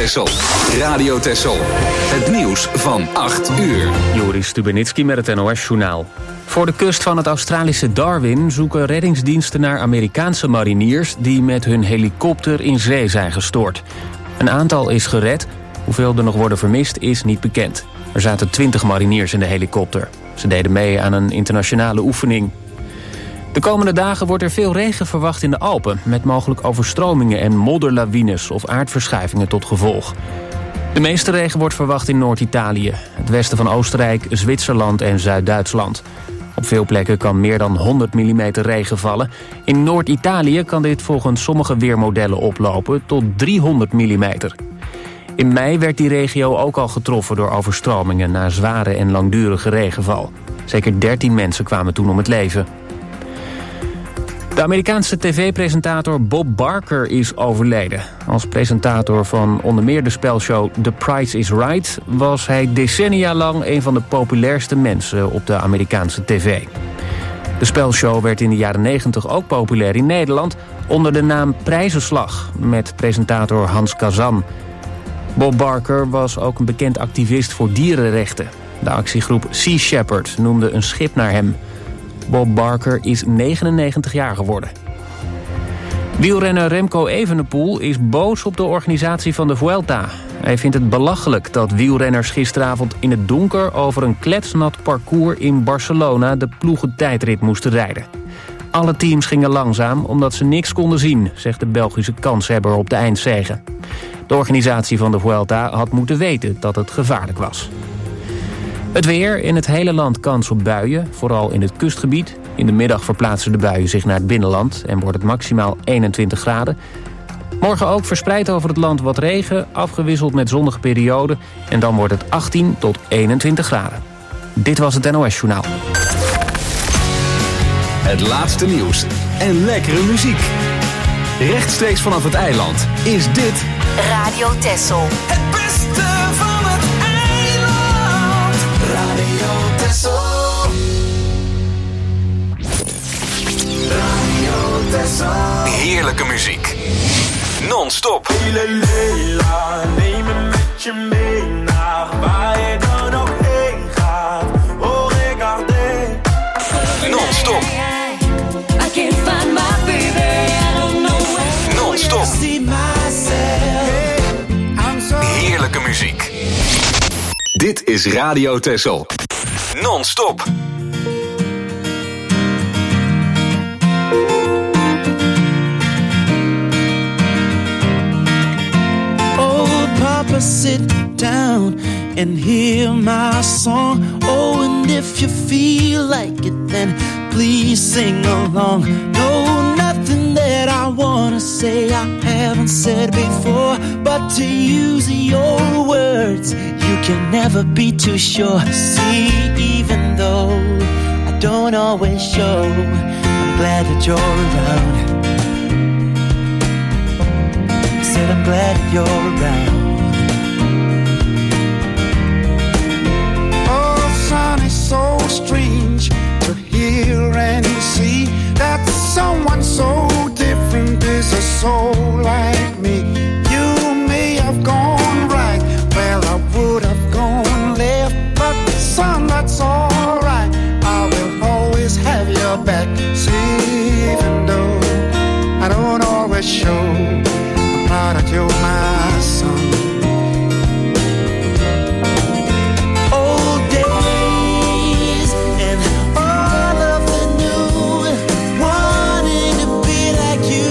Texel. Radio Texel. Het nieuws van 8 uur. Joris Stubenitski met het NOS-journaal. Voor de kust van het Australische Darwin zoeken reddingsdiensten naar Amerikaanse mariniers die met hun helikopter in zee zijn gestort. Een aantal is gered. Hoeveel er nog worden vermist is niet bekend. Er zaten 20 mariniers in de helikopter. Ze deden mee aan een internationale oefening. De komende dagen wordt er veel regen verwacht in de Alpen, met mogelijk overstromingen en modderlawines of aardverschuivingen tot gevolg. De meeste regen wordt verwacht in Noord-Italië, het westen van Oostenrijk, Zwitserland en Zuid-Duitsland. Op veel plekken kan meer dan 100 mm regen vallen. In Noord-Italië kan dit volgens sommige weermodellen oplopen tot 300 mm. In mei werd die regio ook al getroffen door overstromingen na zware en langdurige regenval. Zeker 13 mensen kwamen toen om het leven. De Amerikaanse tv-presentator Bob Barker is overleden. Als presentator van onder meer de spelshow The Price is Right was hij decennia lang een van de populairste mensen op de Amerikaanse tv. De spelshow werd in de jaren 90 ook populair in Nederland onder de naam Prijzenslag met presentator Hans Kazan. Bob Barker was ook een bekend activist voor dierenrechten. De actiegroep Sea Shepherd noemde een schip naar hem. Bob Barker is 99 jaar geworden. Wielrenner Remco Evenepoel is boos op de organisatie van de Vuelta. Hij vindt het belachelijk dat wielrenners gisteravond in het donker over een kletsnat parcours in Barcelona de ploegentijdrit moesten rijden. Alle teams gingen langzaam omdat ze niks konden zien, zegt de Belgische kanshebber op de eindzege. De organisatie van de Vuelta had moeten weten dat het gevaarlijk was. Het weer, in het hele land kans op buien, vooral in het kustgebied. In de middag verplaatsen de buien zich naar het binnenland en wordt het maximaal 21 graden. Morgen ook verspreid over het land wat regen, afgewisseld met zonnige perioden. En dan wordt het 18 tot 21 graden. Dit was het NOS Journaal. Het laatste nieuws en lekkere muziek. Rechtstreeks vanaf het eiland is dit Radio Texel. Het beste van het eiland. Radio Texel. Radio Texel. heerlijke muziek. Non-stop. Leila, neem me met je mee naar waar je dan ook heen gaat. Oh, regardez. Non-stop. I can't find my baby, I don't know where. Non-stop. See myself. I'm so Heerlijke muziek. Dit is Radio Texel. Non-stop. Oh, Papa, sit down and hear my song. Oh, and if you feel like it, then please sing along. No, nothing that I wanna say I haven't said before, but to use your words, you can never be too sure. See, even though I don't always show, I'm glad that you're around. Said I'm glad that you're around. Oh, son, it's so strange to hear and see that someone so different is a soul like me. You may have gone right where I would have gone left, but son, that's alright. I will always have your back. See, even though I don't always show, I'm proud that you're my son. Old days and all of the new, wanting to be like you.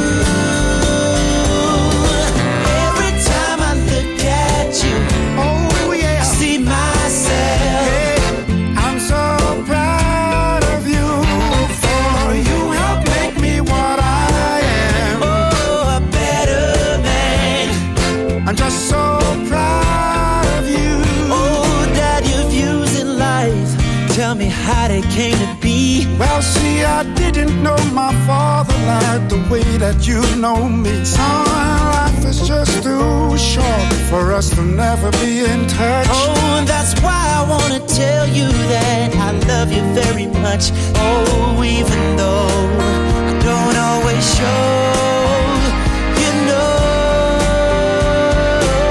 Every time I look at you, Oh yeah, I see myself. I'm so proud of you, for you help make me what I am. Oh, a better man. I'm just so proud of you. Oh, Dad, your views in life, tell me how they came to be. Well, see, I didn't know my father like the way that you know me. Son, life is just too short for us to never be in touch. Oh, and that's why I wanna tell you that I love you very much. Oh, even though I don't always show, you know.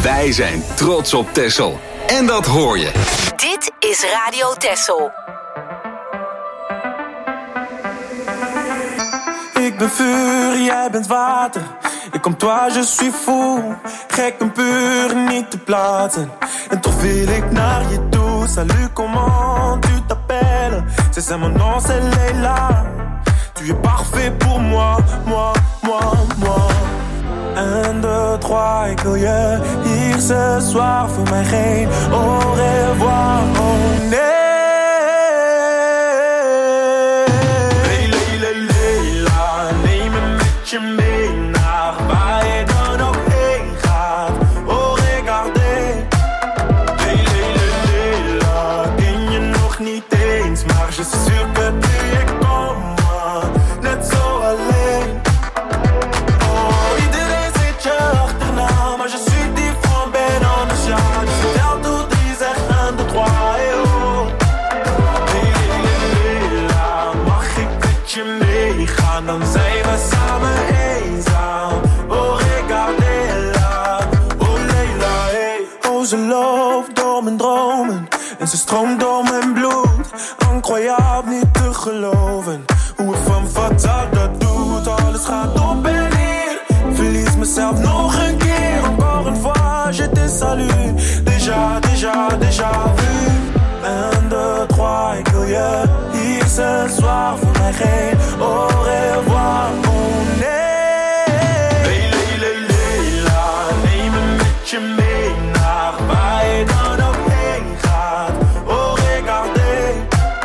Wij zijn trots op Texel. En dat hoor je. Dit is Radio Texel. Ik ben vuur, jij bent water. Ik comme toi, je suis fou. Gek en puur, niet te plaatsen. En toch wil ik naar je toe. Salut, comment tu t'appelles? C'est mon nom, c'est Leila. Tu es parfait pour moi, moi, moi, moi. 1, 2, 3, ik wil je hier ce soir. Voor mij geen au revoir, oh nee. Mee naar waar je dan ook heen gaat. Oh, regardez. Leila, ken je nog niet eens, maar je suis sûr que tu es comme moi. Net zo alleen. Oh, iedereen zit je achterna, maar je suis différent, ben anders, ja. Dus vertel toe 3, zeg 1, 2, 3, oh. Leila, mag ik met je meegaan, dan zijn we samen. Ze loopt door mijn dromen en ze stroomt door mijn bloed. Incroyable, niet te geloven hoe het van fataal dat doet. Alles gaat op en neer, verlies mezelf nog een keer. Encore une fois, je te salue. Déjà vu. 1, 2, 3, ik wil je hier ce soir. Voor mij geen au revoir, oh nee. Leila, neem me met je mee. Waar je dan ook heen gaat, oh regardez.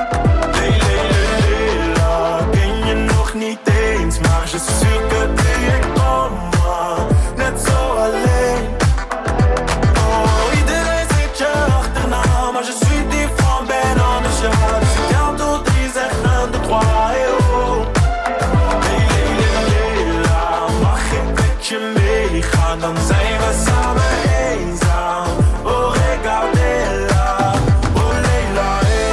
Leila, ken je nog niet eens, maar je suis sûr que tu es comme moi. Net zo alleen. Oh, iedereen zit je achterna, maar je suis différent, ben anders, ja. Dus ik tel tot 3, zeg 1, 2, 3, oh. Leila, mag ik met je meegaan, dan zijn we samen eenzaam. Oh, regardez-la, oh Leila, hey.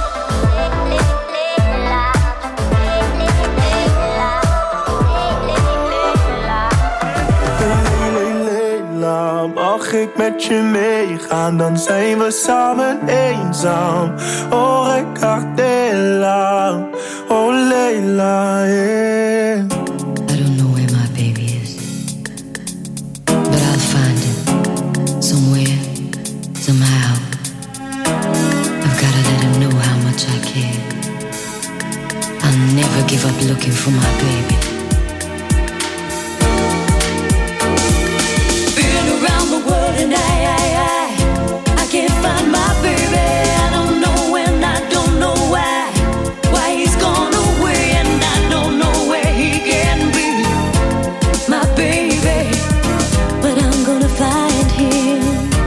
Leila, mag ik met je meegaan, dan zijn we samen eenzaam. Oh, regardez-la, oh Leila, hey. I don't know where my baby is, but I'll find him somewhere. Somehow, I've gotta let him know how much I care. I'll never give up looking for my baby. Been around the world and I can't find my baby. I don't know when, I don't know why he's gone away, and I don't know where he can be. My baby, but I'm gonna find him.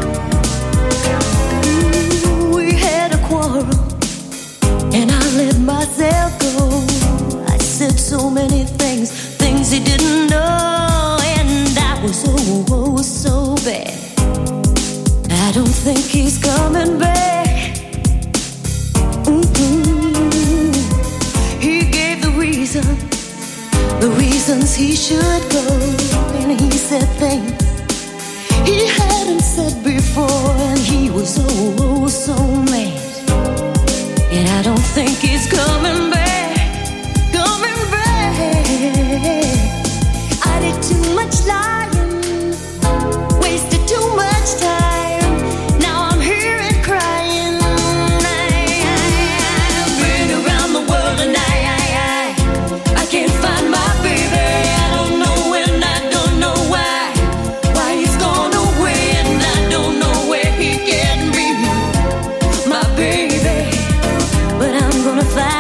And I let myself go. I said so many things he didn't know, and I was so bad. I don't think he's coming back. He gave the reasons he should go, and he said things he hadn't said before, and he was so mad. And I don't think he's coming back, coming back. I did too much lying, wasted too much time. Now I'm here and crying. I've been around the world and I can't find my baby. I don't know when, I don't know why he's gone away, and I don't know where he can be. My baby, but I'm gonna find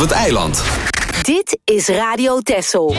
het eiland. Dit is Radio Texel.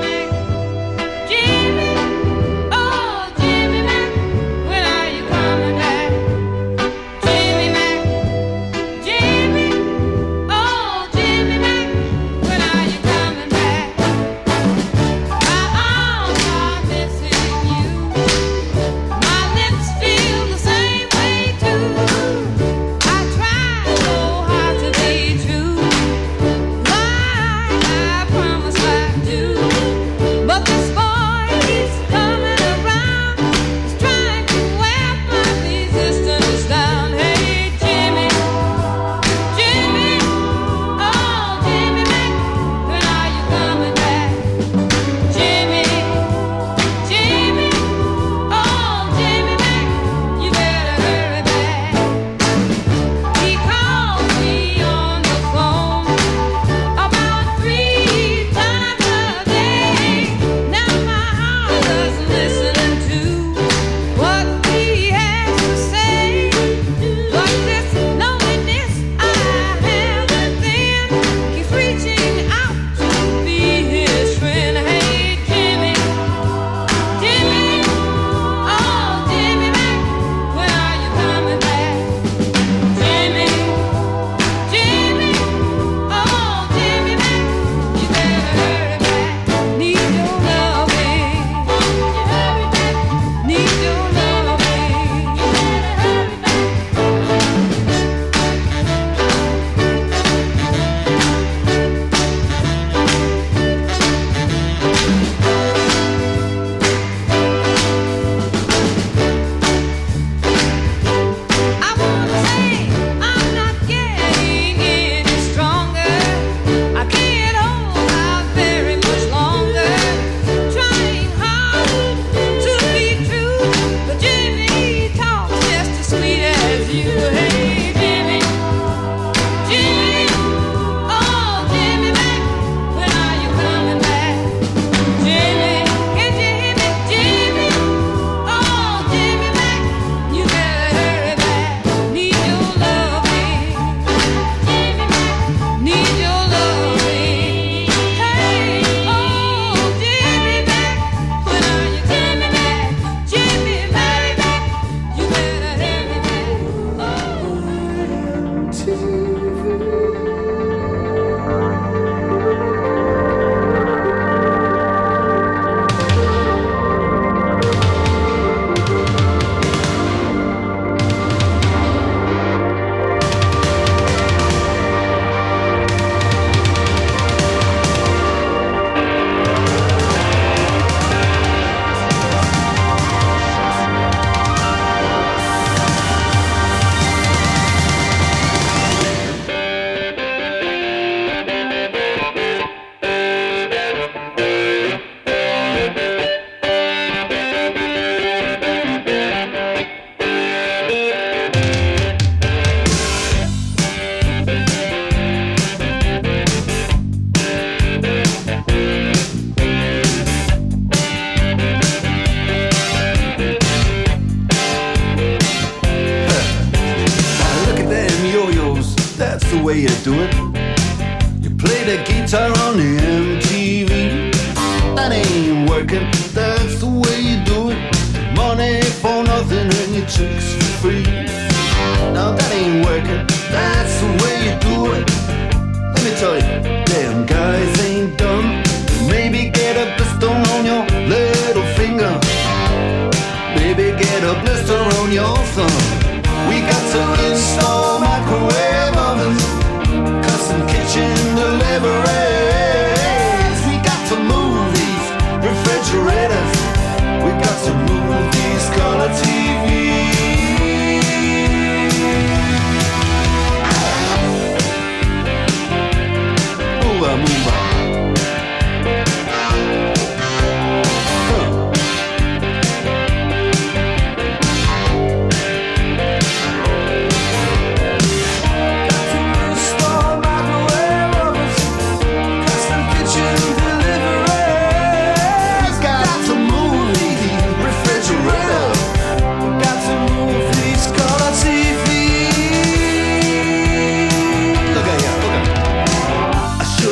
way you do it. You play the guitar on the MTV. That ain't working, that's the way you do it. Money for nothing and your chicks for free. Now that ain't working, that's the way you do it. Let me tell you, damn guys ain't dumb. Maybe get a blister on your little finger. Maybe get a blister on your thumb. We got to install microwave ovens, custom kitchen deliveries. We got to move these refrigerators. We got to move these color TVs. Move on, move on.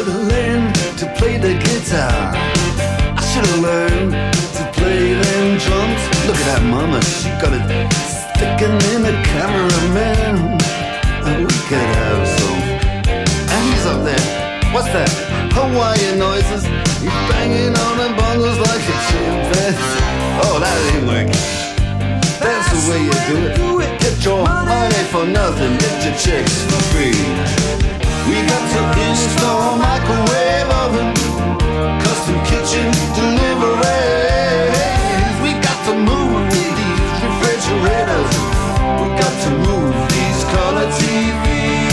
should have learned to play the guitar. I should have learned to play them drums. Look at that mama, she got it sticking in the cameraman. We could have some. And he's up there. What's that? Hawaiian noises. He's banging on the bongos like a chimpanzee. Oh, that ain't working. That's the way you do it. Get your money for nothing, get your chicks for free. We got to install microwave oven, custom kitchen deliveries. We got to move these refrigerators. We got to move these color TVs.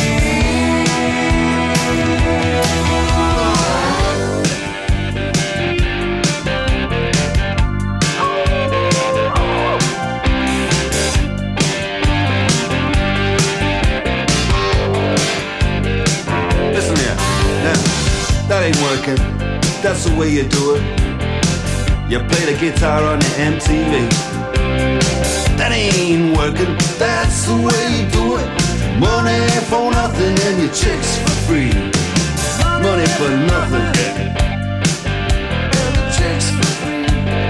That ain't working, that's the way you do it. You play the guitar on the MTV. That ain't working, that's the way you do it. Money for nothing and your chicks for free. Money for nothing and your chicks for free.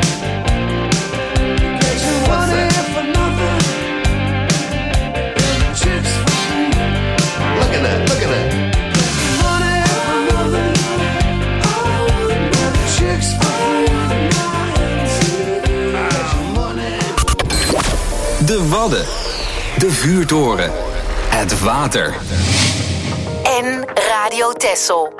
What's that? For nothing and your chicks for free. Look at that, look at that. De Wadden, de vuurtoren, het water. En Radio Texel.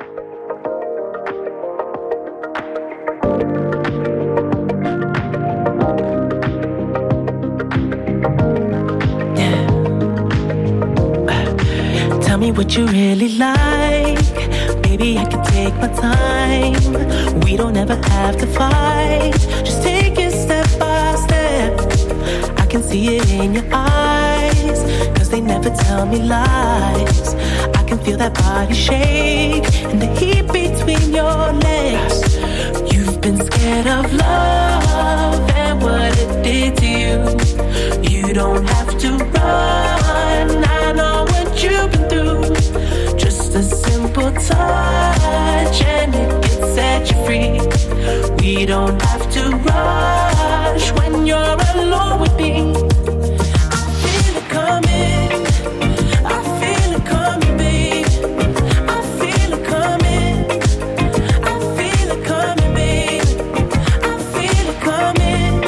Tell me what you really like. Maybe I can take my time. We don't ever have to fight. Just take it step by step. I can see it in your eyes, 'cause they never tell me lies. I can feel that body shake and the heat between your legs. You've been scared of love and what it did to you. You don't have to run, I know what you've been through. Just a simple touch and it can set you free. We don't have to rush when you're alone with me. I feel it coming, I feel it coming, babe. I feel it coming, I feel it coming, babe. I feel it coming,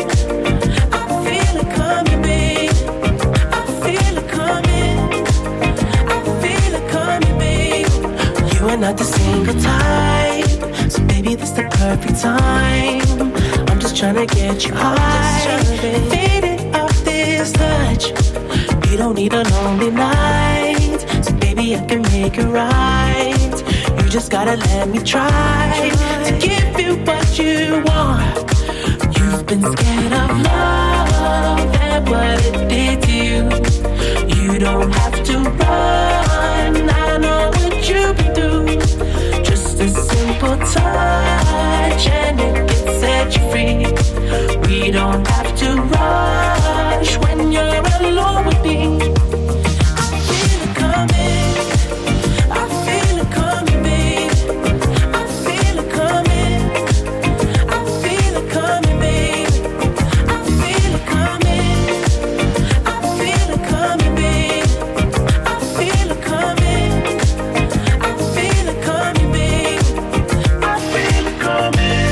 I feel it coming, babe. I feel it coming, I feel it coming, babe. You are not the single type, so baby, this the perfect time. I'm just tryna get you high, faded off this touch. You don't need a lonely night, so baby, I can make it right. You just gotta let me try to give you what you want. You've been scared of love and what it did to you. You don't have to run, I know what you've been through. Just a simple touch and it can set you free. We don't have to rush when you're alone with me. I feel it coming, I feel it coming, babe. I feel it coming, I feel it coming, babe. I feel it coming, I feel it coming, babe. I feel it coming, I feel it coming, babe. I feel it coming.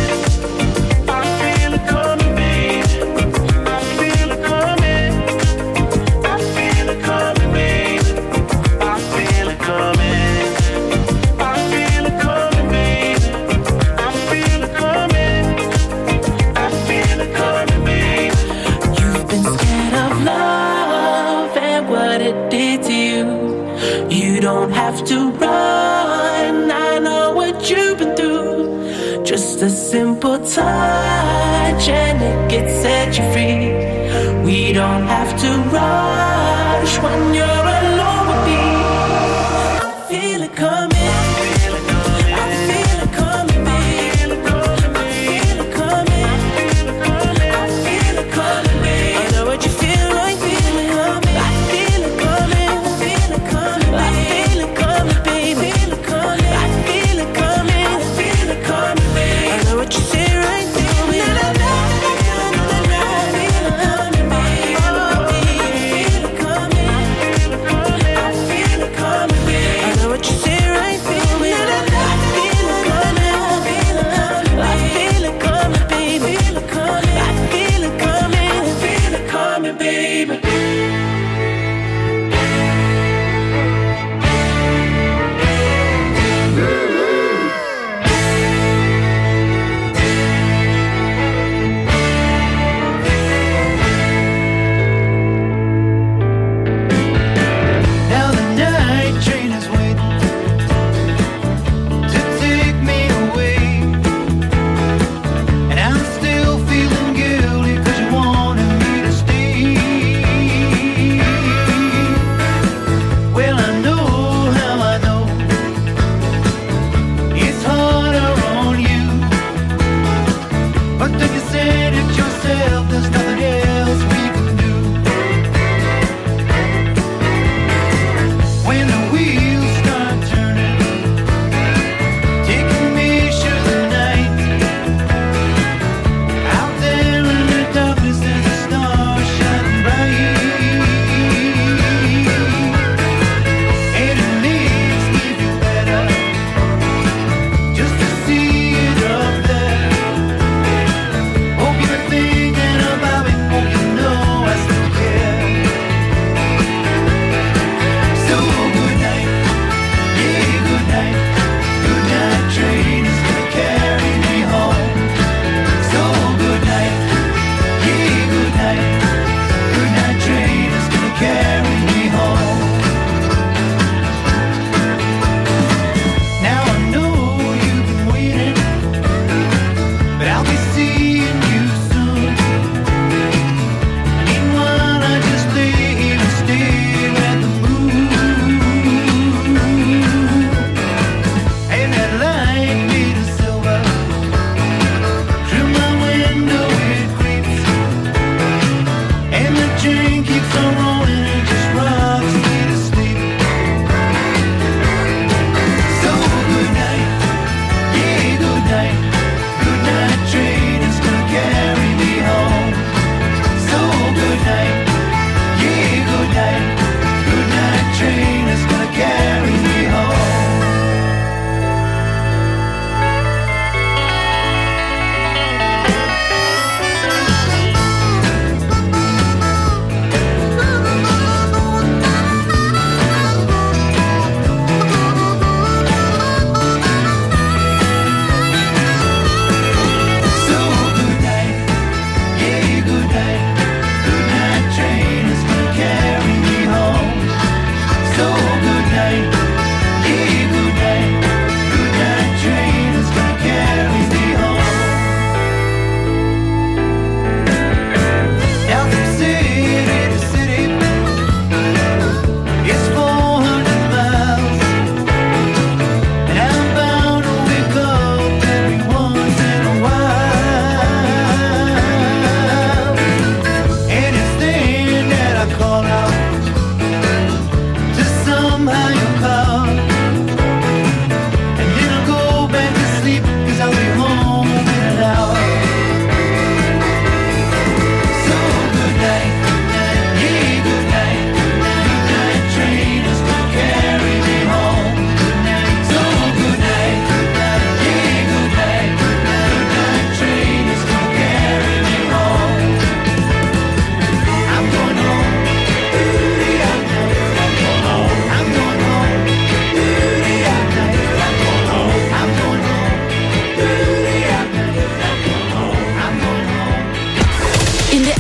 You don't have to run, I know what you've been through. Just a simple touch and it can set you free. We don't have to rush when you're alone with me. I feel it coming. Feel it coming.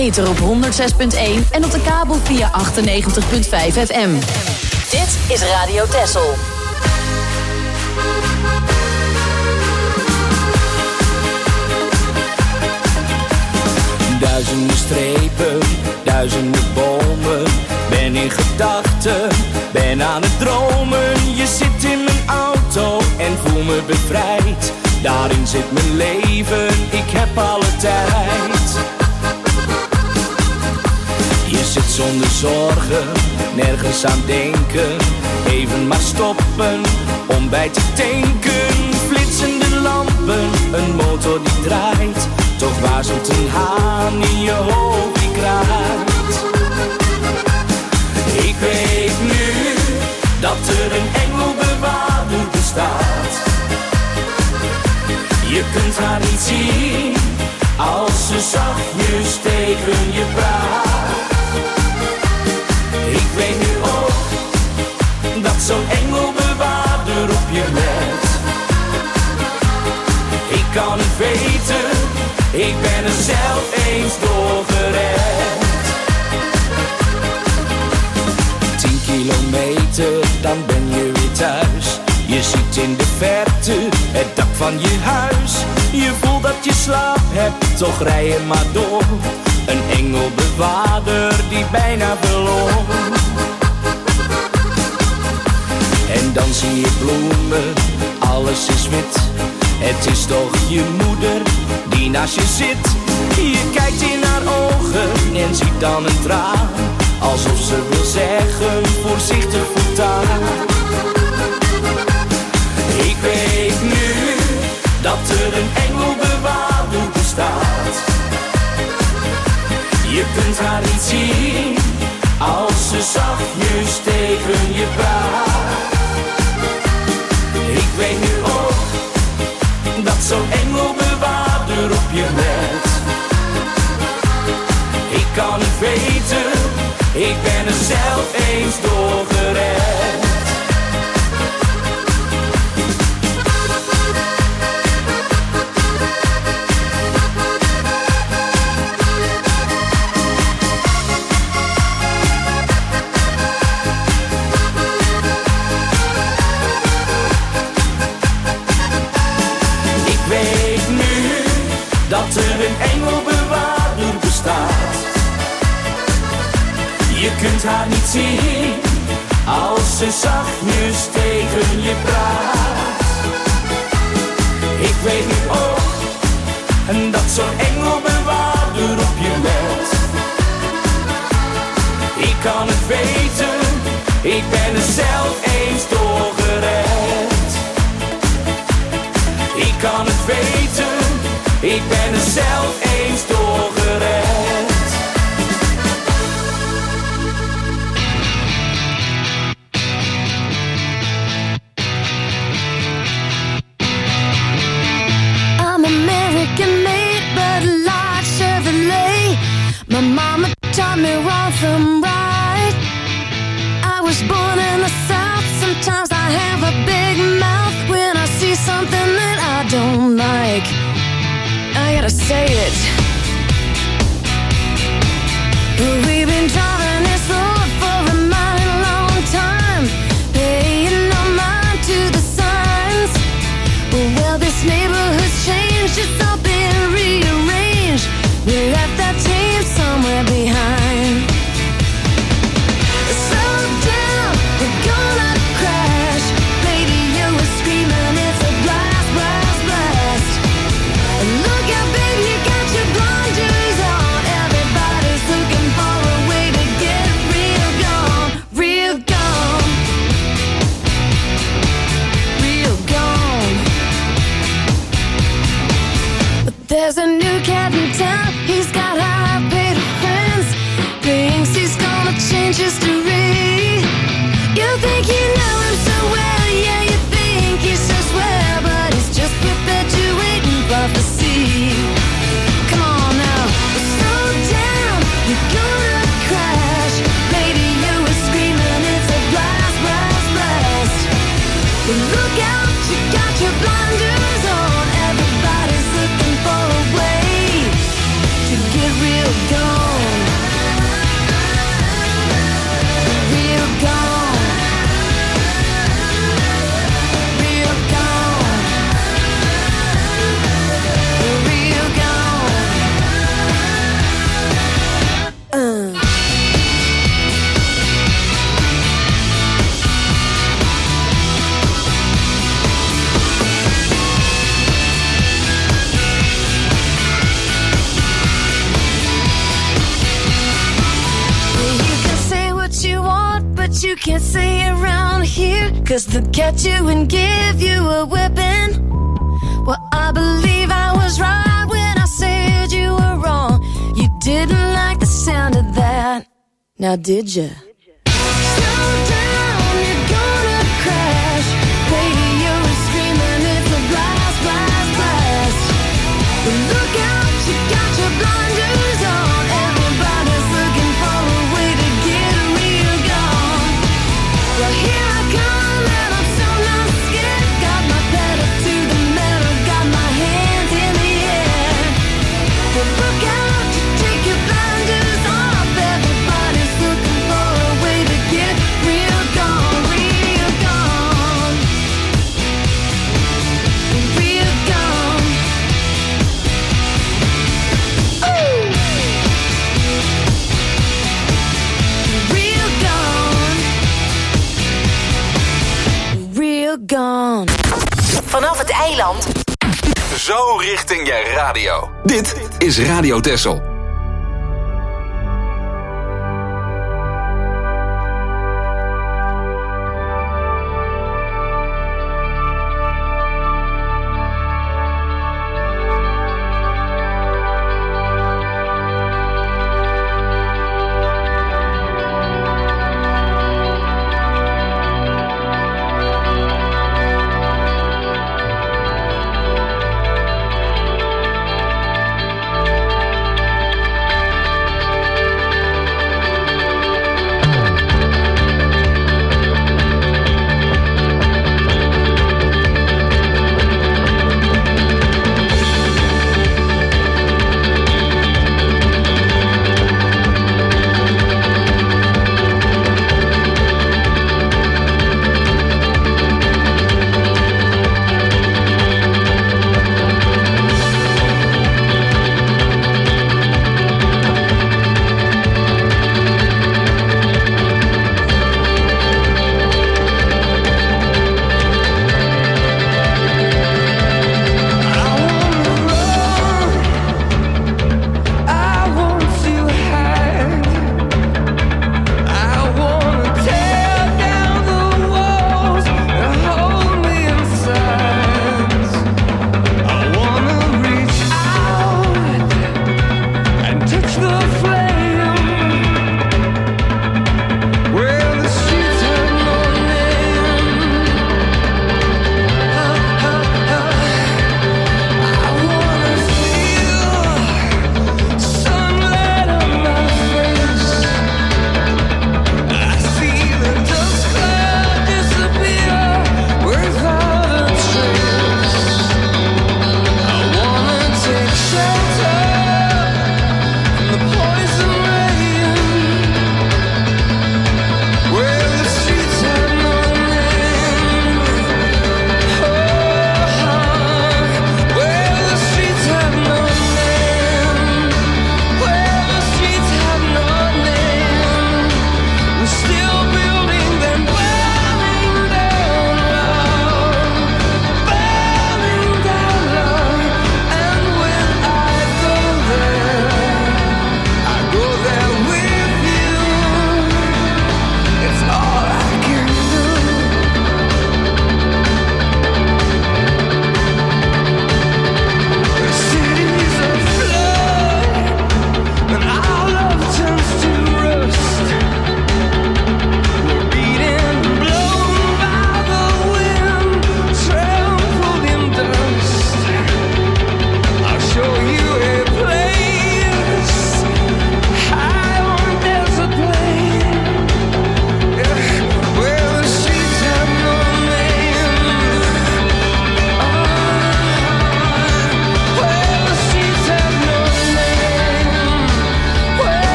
ether op 106.1 en op de kabel via 98.5 FM. Dit is Radio Texel. Duizenden strepen, duizenden bomen. Ben in gedachten, ben aan het dromen. Je zit in mijn auto en voel me bevrijd. Daarin zit mijn leven, ik heb alle tijd. Je zit zonder zorgen, nergens aan denken. Even maar stoppen, om bij te tanken. Flitsende lampen, een motor die draait. Toch waarzelt een haan in je hoofd die kraait. Ik weet nu dat er een engelbewaarder bestaat. Je kunt haar niet zien als ze zachtjes tegen je praat. Ik weet nu ook dat zo'n engelbewaarder op je let. Ik kan het weten, ik ben er zelf eens door gered. 10 kilometer, dan ben je weer thuis. Je ziet in de verte het dak van je huis. Je voelt dat je slaap hebt, toch rij je maar door. Een engelbewaarder die bijna verloor. En dan zie je bloemen, alles is wit. Het is toch je moeder die naast je zit. Je kijkt in haar ogen en ziet dan een traan. Alsof ze wil zeggen, voorzichtig voortaan. Ik weet nu dat er een engelbewaarder bestaat. Je kunt haar niet zien als ze zachtjes tegen je praat. Ik weet nu ook dat zo'n engelbewaarder op je let. Ik kan het weten, ik ben er zelf eens door gered. Dat er een engelbewaarder bestaat. Je kunt haar niet zien als ze zachtjes tegen je praat. Ik weet nu ook dat zo'n engelbewaarder op je let. Ik kan het weten, ik ben er zelf eens door gered. Ik kan het weten, ik ben er zelf eens door gered. I'm American made, but like Chevrolet. My mama taught me wrong from right. I was born in the South. Sometimes I have a big mouth when I see something that I don't like. I gotta say it. We've been driving this road for a mighty long time, paying no mind to the signs. Well, this neighborhood's changed, it's all been rearranged. We left that team somewhere behind. Slow down, we're gonna crash. Radio is screaming, it's a blast, blast, blast. Look out, baby, you got your blinders on. Everybody's looking for a way to get real gone, real gone, real gone. But there's a new cat in town. He's got high-paid friends. Thinks he's gonna change history. You think you know him so well, yeah, you think he's so swell, but he's just perpetuating prophecy. Come on now, slow down, you're gonna crash. Radio is screaming, it's a blast, blast, blast. But look out, you got your blinders on. Everybody's looking for a way to get can't say around here, 'cause they'll catch you and give you a whipping. Well, I believe I was right when I said you were wrong. You didn't like the sound of that, now did you? Slow down, you're gonna crash. Radio is screaming, it's a blast, blast, blast. But look out, you got your blinders on. Everybody's looking for a way to get real gone. Well, here I come and I'm so not scared. Got my pedal to the metal, got my hands in the air. But look out, you take your blinders off. Everybody's looking for a way to get real gone, real gone. Real gone. Ooh. Real gone. Real gone. Vanaf het eiland. Zo richting je radio. Dit is Radio Texel.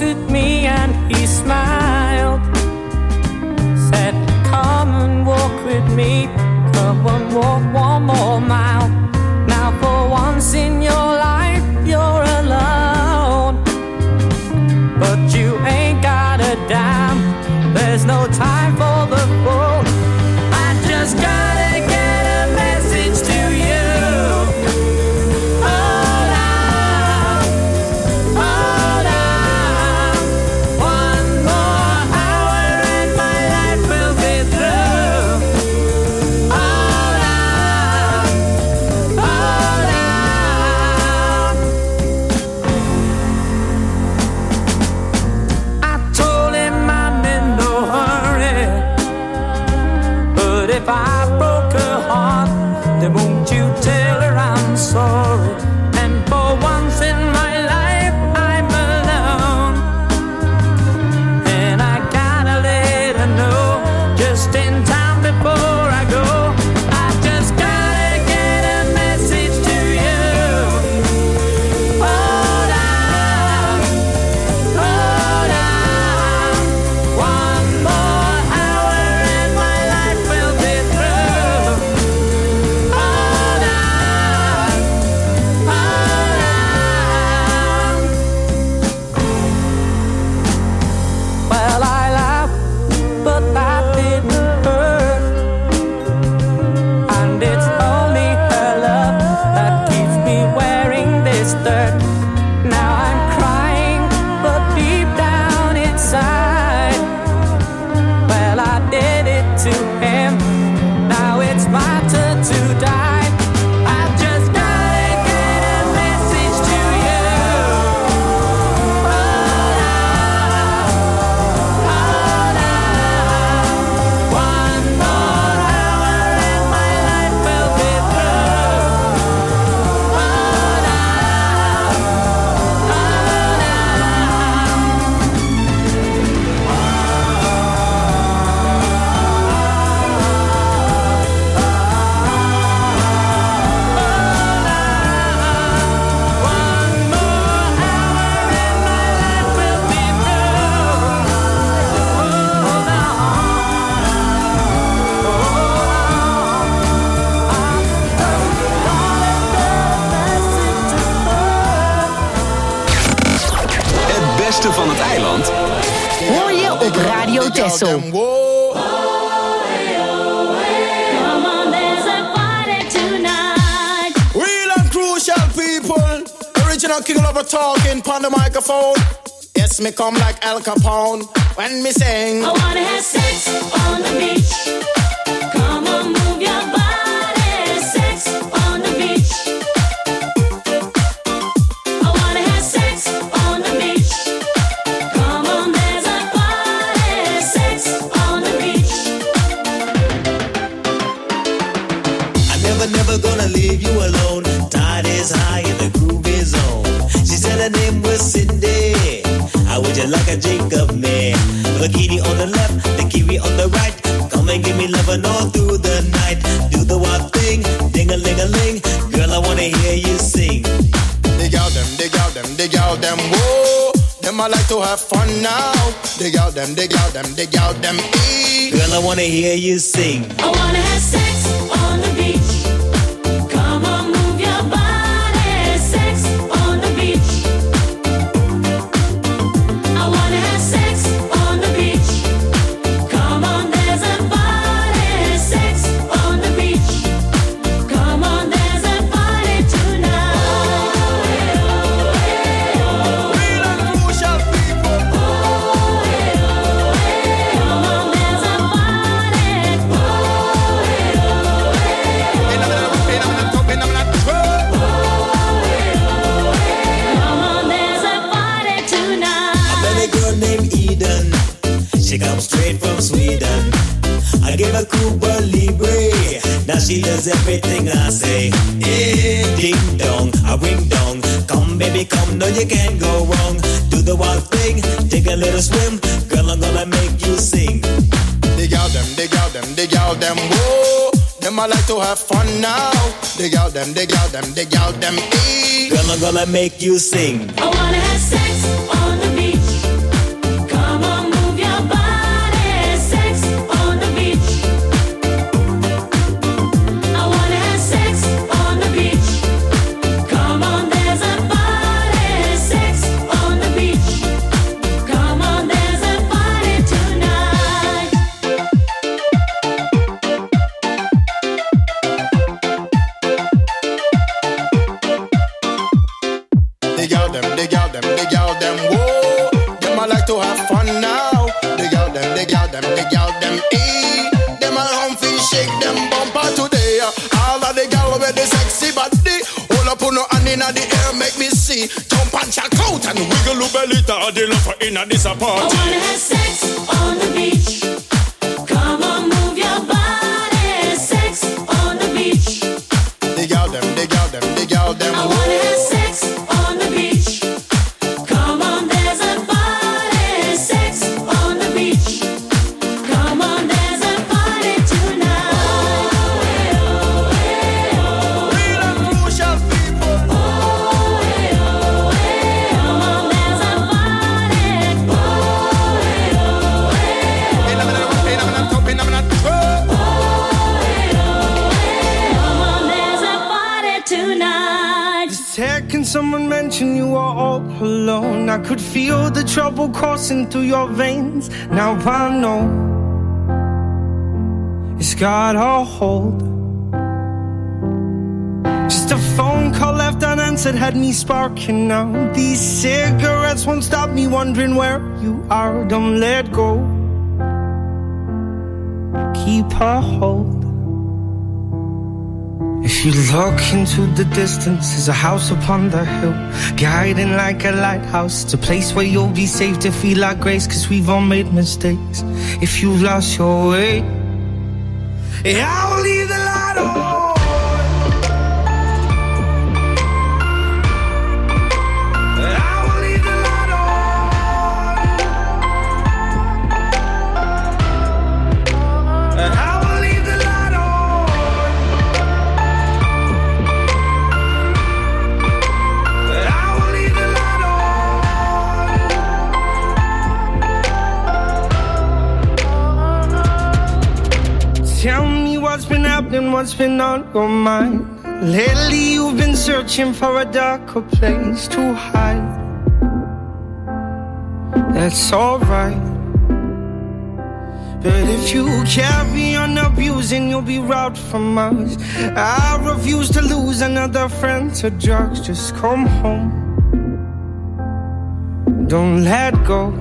at me and he smiled. Said, come and walk with me. Come and walk one more mile. Now for once in your life you're alone, but you ain't got a dime. There's no time for the fool. I just gotta get a message to you. Hold on, hold on. One more hour and my life will be through. Hold on, hold on. I told him I'm in no hurry, but if I broke her heart, then won't you tell her I'm sorry? And for once in my life I'm alone, and I gotta let her know just in time before I go. I just gotta get a message to you. Hold on, hold on. One more hour and my life will be through. Hold on, hold on. Well, I laughed, but that didn't hurt. And it's only her love that keeps me wearing this dirt. Now I'm crying, but deep down inside, well, I did it to him. Now it's my turn to die. I just gotta get a message to you. Hold on, hold on. One more hour and my life will be through. Hold on, hold Het beste van het eiland Hoor je op Radio Texel. Come on, there's a party tonight. Real and crucial people. Original king lover talking on the microphone. Yes, me come like Al Capone when me sing. I wanna have sex on the beach. Come on, move your body. Sex on the beach. I wanna have sex on the beach. Come on, there's a party. Sex on the beach. I'm never gonna leave you alone. Tide is high and the groove is on. She said her name was Cindy. How would you like a drink of me? Bikini on the left, the kiwi on the right. Come and give me lovin' all through the night. Do the wild thing, ding-a-ling-a-ling. Girl, I wanna hear you sing. Dig out them, dig out them, dig out them, whoa. Them I like to have fun now. Dig out them, dig out them, dig out them, Girl, I wanna hear you sing. I wanna have sex on the beach. Come on, move your body. Sex on the beach. I wanna have sex on the beach. Come on, there's a party. Sex on the beach. Come on, there's a party tonight. Real and crucial people. Come on, there's a party. Come on, there's a party tonight. I met a girl named Eden. She comes straight from Sweden. I gave her Cuba Libre. Now she does everything I say. Ding dong, a ring dong. Come baby, come, no you can't go wrong. Do the wild thing, take a little swim. Girl, I'm gonna make you sing. Dig out them, dig out them, dig out them, whoa. Them I like to have fun now. Dig out them, dig out them, dig out them, Girl, I'm gonna make you sing. I wanna have sex on the beach. The girl them, whoa. Them I like to have fun now. The girl them, them around fi shake them bumper today. All of the girl with the sexy body, hold up on no hand inna the air, make me see. Jump and check out and wiggle your belly to the lover inna this party. I wanna have sex on the beach. Come on, move your body. Sex on the beach. The girl them. I wanna have sex on the beach. Come on, there's a party. Sex on the beach. Come on, there's a party tonight. Real and crucial people. Come on, there's a party. In a minute. Come on, there's a party tonight. Just can someone mention you are all alone? I could feel the trouble coursing through your veins. Now I know it's got a hold. Just a phone call left unanswered had me sparking now. These cigarettes won't stop me wondering where you are. Don't let go. Keep a hold. If you look into the distance, there's a house upon the hill, guiding like a lighthouse. It's a place where you'll be safe to feel our grace, 'cause we've all made mistakes. If you've lost your way, yeah, I will leave the light on. Tell me what's been happening, what's been on your mind. Lately you've been searching for a darker place to hide. That's alright. But if you carry on abusing, you'll be robbed from us. I refuse to lose another friend to drugs. Just come home. Don't let go.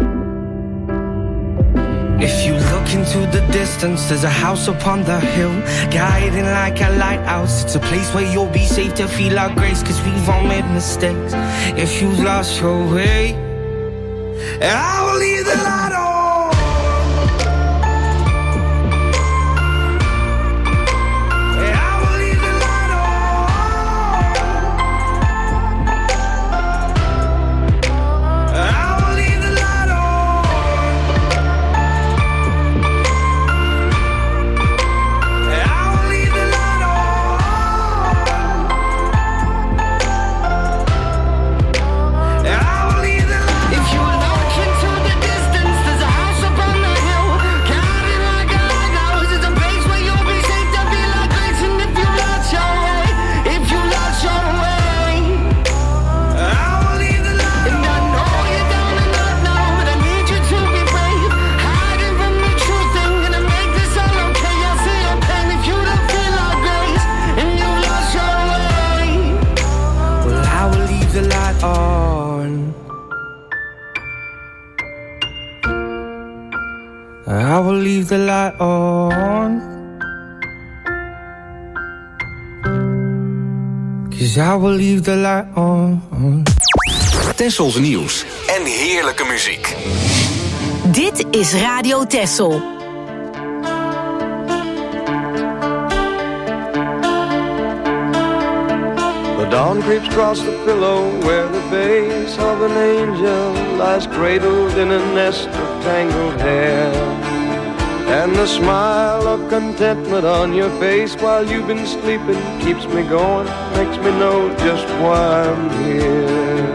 If you look into the distance, there's a house upon the hill, guiding like a lighthouse. It's a place where you'll be safe to feel our grace, 'cause we've all made mistakes. If you've lost your way, I will leave the light on. I will leave the light on, 'cause I will leave the light on. Tessels nieuws en heerlijke muziek. Dit is Radio Tessel. The dawn creeps across the pillow where the face of an angel lies cradled in a nest of tangled hair. And the smile of contentment on your face while you've been sleeping keeps me going, makes me know just why I'm here.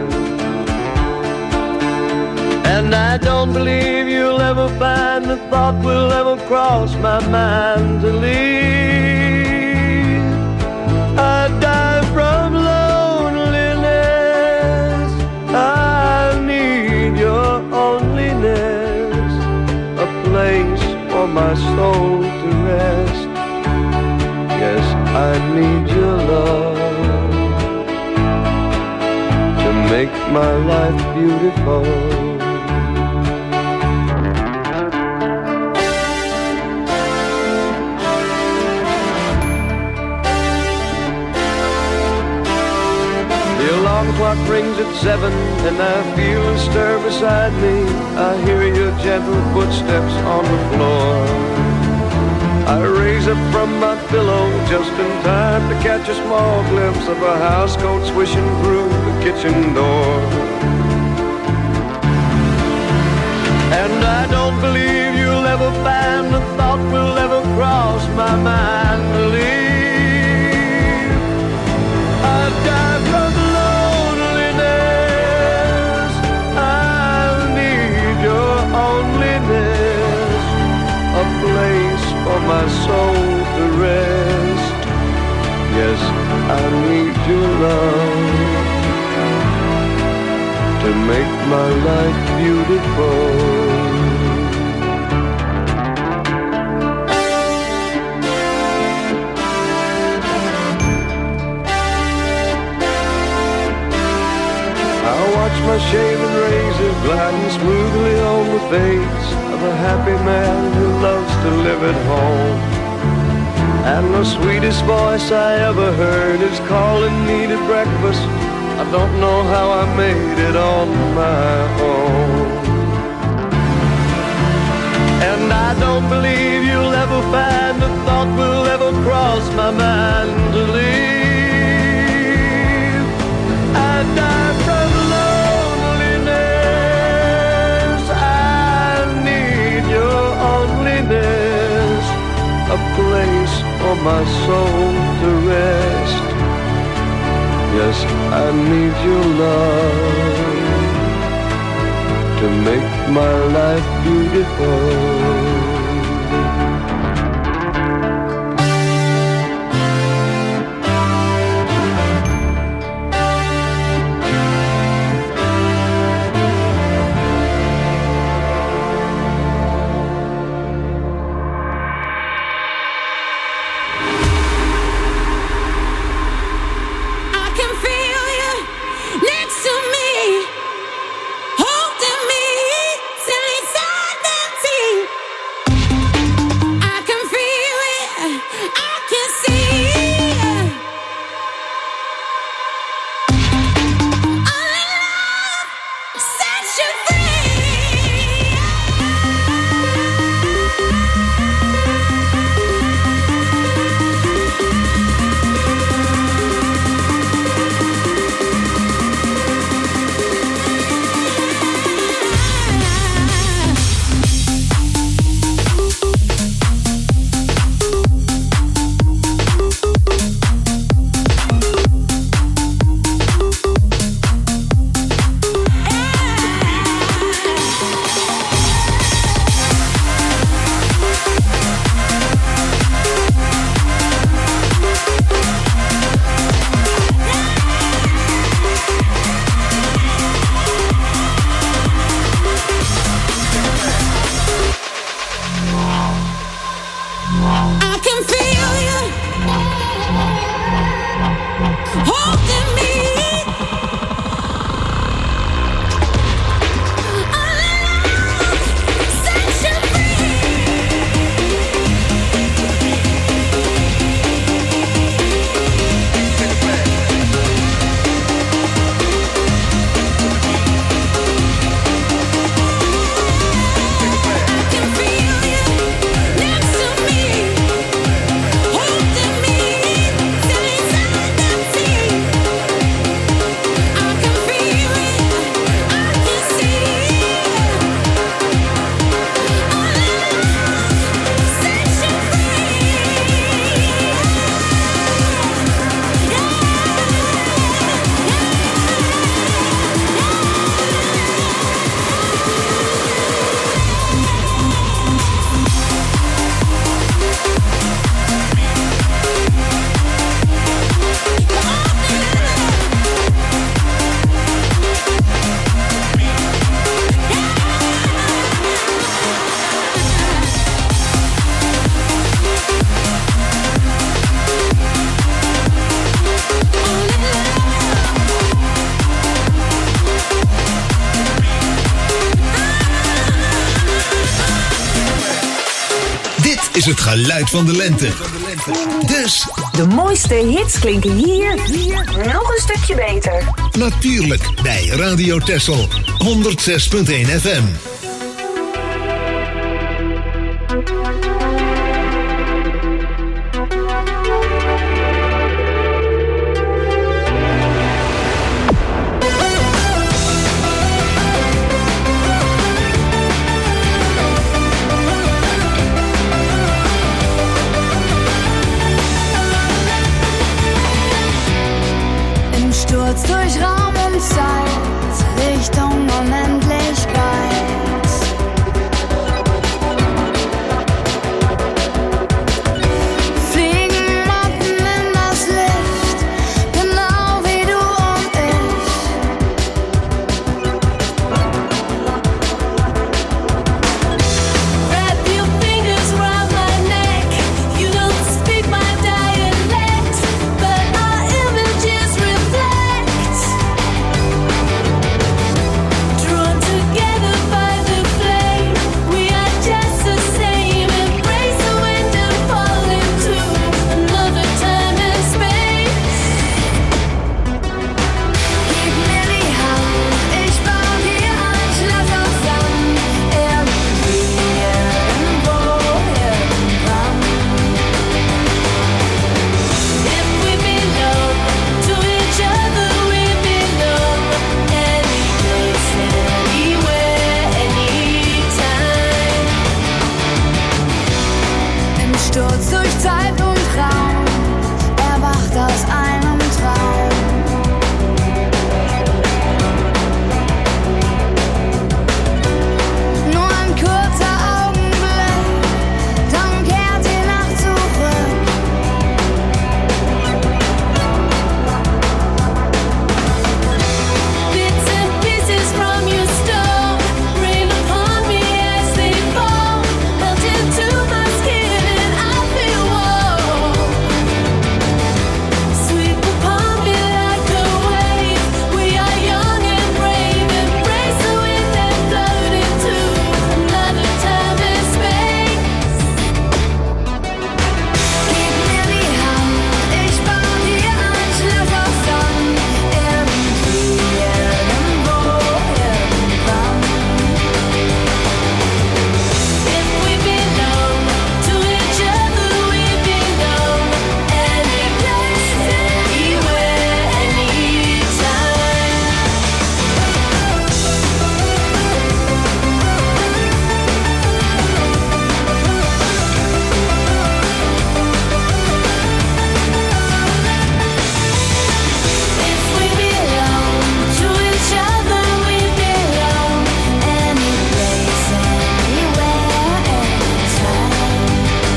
And I don't believe you'll ever find the thought will ever cross my mind to leave. I die from loneliness, I need your loneliness, a place for my soul to rest. Yes, I need your love to make my life beautiful. The alarm clock rings at 7 and I feel a stir beside me. I hear your gentle footsteps on the floor. I raise up from my pillow just in time to catch a small glimpse of a housecoat swishing through the kitchen door. And I don't believe you'll ever find the thought will ever cross my mind to leave. I've died from loneliness. I need your onlyness, a place for my soul to rest. Yes, I need your love to make my life beautiful. I watch my shaven razor gliding smoothly on the face of a happy man who loves to live at home. And the sweetest voice I ever heard is calling me to breakfast. I don't know how I made it on my own. And I don't believe you'll ever find a thought will ever cross my mind to leave. I die from loneliness. I need your onlyness, a place for my soul to rest. Yes, I need your love to make my life beautiful. is het geluid van de lente. Dus De mooiste hits klinken hier nog een stukje beter. natuurlijk bij Radio Texel 106.1 FM. Im Sturz durch Raum und Zeit, Richtung Unendlichkeit. Fliegen Motten in das Licht, genau wie du und ich. Wrap your fingers round my neck. You don't speak my dialect, but our images reflect. Drawn together by the flame, we are just the same. Embrace the wind and fall into another time and space. Gib mir die Hand, ich bau dir ein Schloss aus Sand. Irgendwie, irgendwo, irgendwann. If we belong to each other, we belong any place, anywhere, anytime. Im Sturz durch Zeit und Raum, erwacht aus einem Traum. Nur ein kurzer Augenblick, dann kehrt die Nacht zurück. Bits and pieces from your stone rain upon me as they fall, melt into my skin and I feel warm. Sweep upon me like a wave. We are young and brave. Embrace the wind and float into another time and space. Gib mir die Hand, ich bau dir ein Schloss aus Sand. Irgendwie, irgendwo, irgendwann. If we belong to each other, we belong any place, anywhere, anytime. If we belong to each other, we belong any place, anywhere, anytime.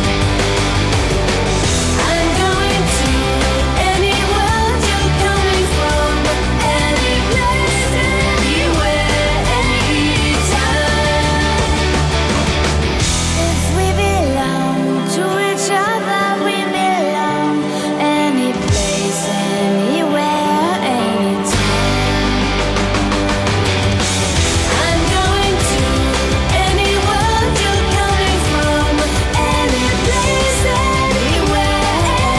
I'm going to any world you're coming from, any place, anywhere, anytime. If we belong to each other, we belong any place, anywhere, anytime. I'm going to any world you're coming from, any place, anywhere,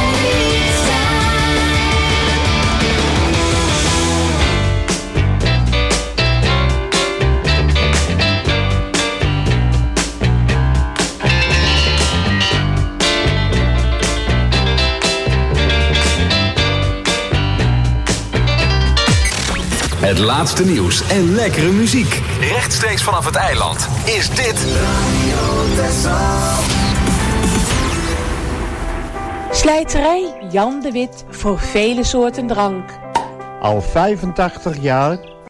Het laatste nieuws en lekkere muziek. Rechtstreeks vanaf het eiland is dit Slijterij Jan de Wit voor vele soorten drank. Al 85 jaar